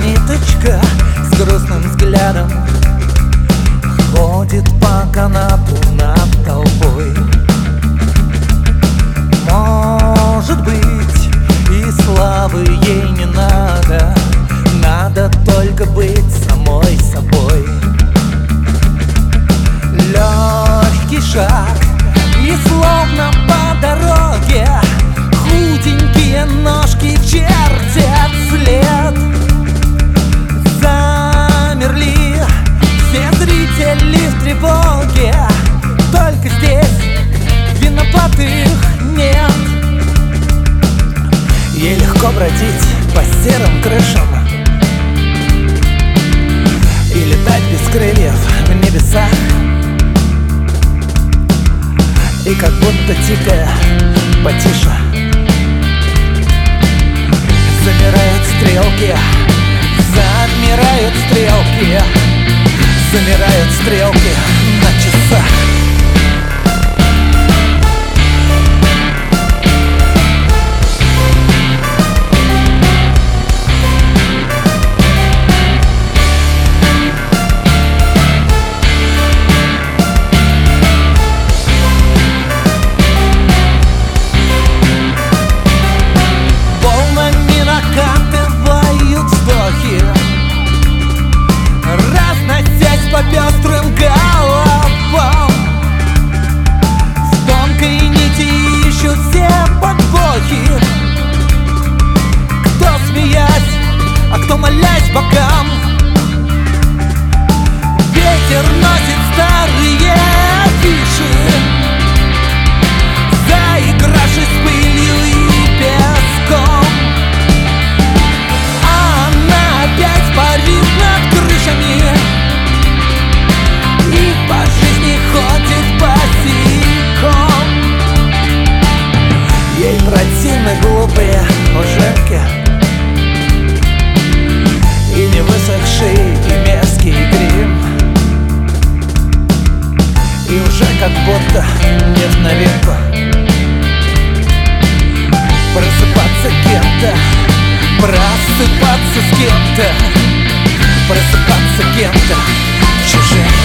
ниточка с грустным взглядом ходит по канату над толпой. Может быть, и славы ей не надо, надо только быть самой собой. Легкий шаг, и словно по дороге худенькие ножки чертят след. Замерли все зрители в тревоге, только здесь виноватых нет. Ей легко бродить по серым крышам и летать без крыльев в небесах. И как будто тикая потише замирают стрелки, замирают стрелки, замирают стрелки на часах. Разносясь по пестрым головам, в тонкой нити ищут все подвохи. Кто смеясь, а кто молясь богам. Ветер носит старые афиши, заигравшись с пылью и песком. А она опять парит над крышами и по жизни ходит босиком. Ей противны глупые ужимки и невысохший и мерзкий грим. И уже как будто не в новинку просыпаться кем-то, просыпаться с кем-то, просыпаться кем-то чужим.